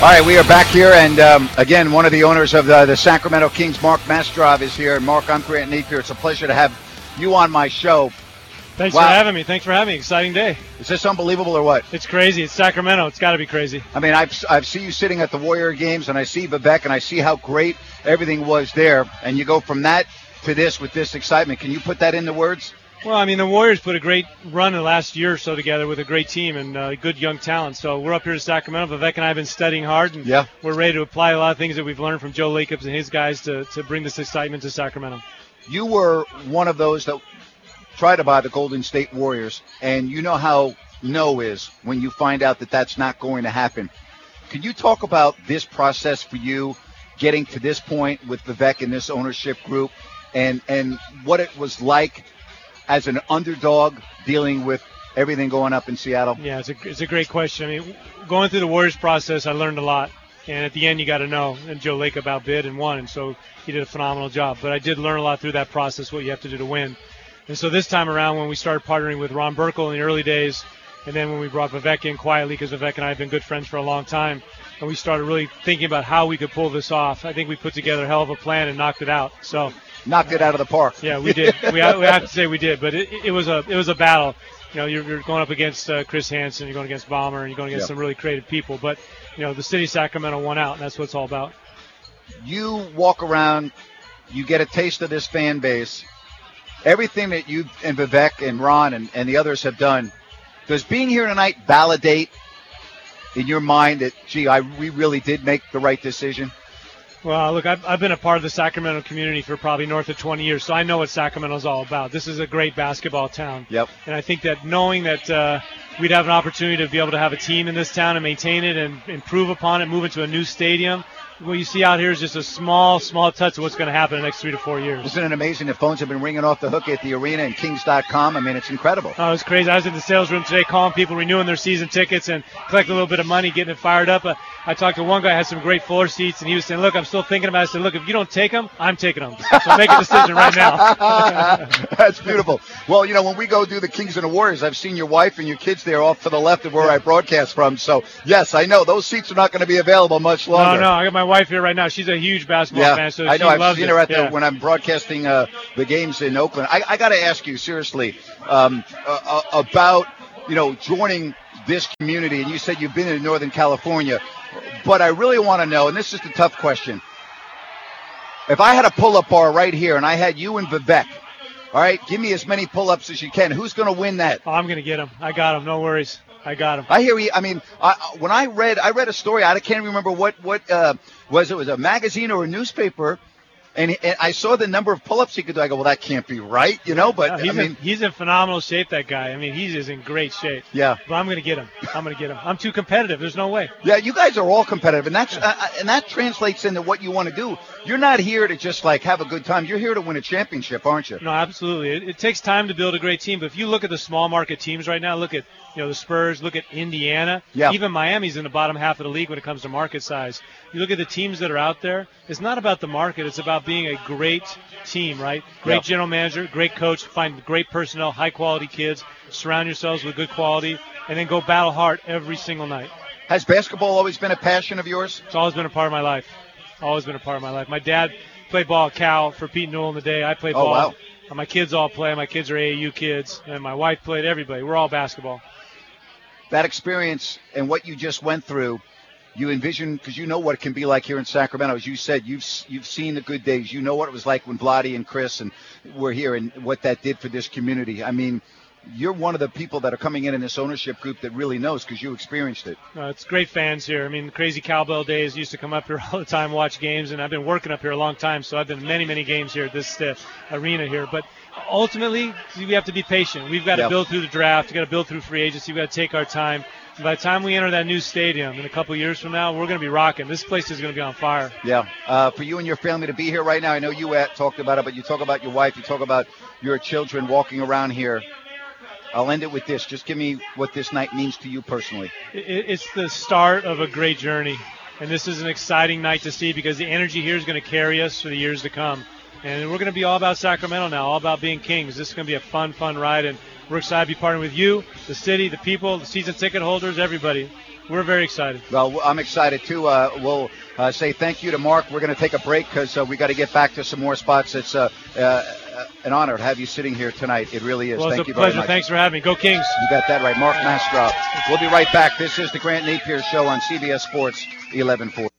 All right, we are back here, and again, one of the owners of the Sacramento Kings, Mark Mastrov, is here. And Mark, I'm Grant Napier. It's a pleasure to have you on my show. Thanks for having me. Thanks for having me. Exciting day. Is this unbelievable or what? It's crazy. It's Sacramento. It's got to be crazy. I mean, I've seen you sitting at the Warrior games, and I see Vivek, and I see how great everything was there. And you go from that to this with this excitement. Can you put that into words? Well, I mean, the Warriors put a great run in the last year or so together with a great team and good young talent. So we're up here to Sacramento. Vivek and I have been studying hard, and we're ready to apply a lot of things that we've learned from Joe Lacobs and his guys to bring this excitement to Sacramento. You were one of those that tried to buy the Golden State Warriors, and you know how no is when you find out that that's not going to happen. Can you talk about this process for you getting to this point with Vivek and this ownership group and what it was like as an underdog dealing with everything going up in Seattle? Yeah, it's a great question. I mean, going through the Warriors process, I learned a lot. And at the end, you got to know. And Joe Lacob outbid and won, and so he did a phenomenal job. But I did learn a lot through that process, what you have to do to win. And so this time around, when we started partnering with Ron Burkle in the early days, and then when we brought Vivek in quietly, because Vivek and I have been good friends for a long time, and we started really thinking about how we could pull this off, I think we put together a hell of a plan and knocked it out. So knocked it out of the park. Yeah, we did. we have to say we did, but it was a battle. You know, you're going up against Chris Hansen, you're going against Ballmer, and you're going against some really creative people. But you know, the city of Sacramento won out, and that's what it's all about. You walk around, you get a taste of this fan base. Everything that you and Vivek and Ron and the others have done, does being here tonight validate in your mind that, gee, we really did make the right decision? Well, look, I've been a part of the Sacramento community for probably north of 20 years, so I know what Sacramento's all about. This is a great basketball town. Yep. And I think that knowing that we'd have an opportunity to be able to have a team in this town and maintain it and improve upon it, move into a new stadium, what you see out here is just a small touch of what's going to happen in the next 3 to 4 years. Isn't it amazing? The phones have been ringing off the hook at the arena and Kings.com. I mean, it's incredible. Oh, it's crazy. I was in the sales room today calling people, renewing their season tickets and collecting a little bit of money, getting it fired up. I talked to one guy who had some great floor seats, and he was saying, look, I'm still thinking about it. I said, look, if you don't take them, I'm taking them. So make a decision right now. That's beautiful. Well, you know, when we go do the Kings and the Warriors, I've seen your wife and your kids there off to the left of where I broadcast from. So, yes, I know. Those seats are not going to be available much longer. No, I got my wife here right now. She's a huge basketball fan, so I know. I've seen her out there when I'm broadcasting the games in Oakland. I got to ask you seriously about, you know, joining this community. And you said you've been in Northern California, but I really want to know, and this is the tough question. If I had a pull-up bar right here and I had you and Vivek, all right, give me as many pull-ups as you can. Who's going to win that? Oh, I'm going to get him. I got him. No worries. I got him. I hear you. I mean, when I read a story, I can't remember what was it was a magazine or a newspaper, and I saw the number of pull-ups he could do. I go, well, that can't be right, you know. But he's in phenomenal shape. That guy. I mean, he's in great shape. Yeah. But I'm going to get him. I'm too competitive. There's no way. Yeah, you guys are all competitive, and that translates into what you want to do. You're not here to just like have a good time. You're here to win a championship, aren't you? No, absolutely. It takes time to build a great team. But if you look at the small market teams right now, look at the Spurs, look at Indiana. Yeah. Even Miami's in the bottom half of the league when it comes to market size. You look at the teams that are out there, it's not about the market. It's about being a great team, right? Great general manager, great coach, find great personnel, high-quality kids, surround yourselves with good quality, and then go battle hard every single night. Has basketball always been a passion of yours? It's always been a part of my life. Always been a part of my life. My dad played ball at Cal for Pete Newell in the day. I played ball. Wow. My kids all play. My kids are AAU kids, and my wife played everybody. We're all basketball. That experience and what you just went through, you envision, because you know what it can be like here in Sacramento. As you said, you've seen the good days. You know what it was like when Vlade and Chris were here and what that did for this community. I mean, you're one of the people that are coming in this ownership group that really knows because you experienced it. It's great fans here. I mean, the crazy cowbell days used to come up here all the time, watch games, and I've been working up here a long time, so I've been many, many games here at this arena here. But ultimately, we have to be patient. We've got to build through the draft. We've got to build through free agency. We've got to take our time. And by the time we enter that new stadium in a couple of years from now, we're going to be rocking. This place is going to be on fire. Yeah. For you and your family to be here right now, I know you talked about it, but you talk about your wife, you talk about your children walking around here. I'll end it with this. Just give me what this night means to you personally. It's the start of a great journey, and this is an exciting night to see because the energy here is going to carry us for the years to come. And we're going to be all about Sacramento now, all about being Kings. This is going to be a fun ride, and we're excited to be partnering with you, the city, the people, the season ticket holders, everybody. We're very excited. Well, I'm excited, too. We'll say thank you to Mark. We're going to take a break because we got to get back to some more spots. It's an honor to have you sitting here tonight. It really is. Well, Thank you very much. It's a pleasure. Thanks for having me. Go Kings. You got that right. Mark Mastrop. We'll be right back. This is the Grant Napier Show on CBS Sports 1140.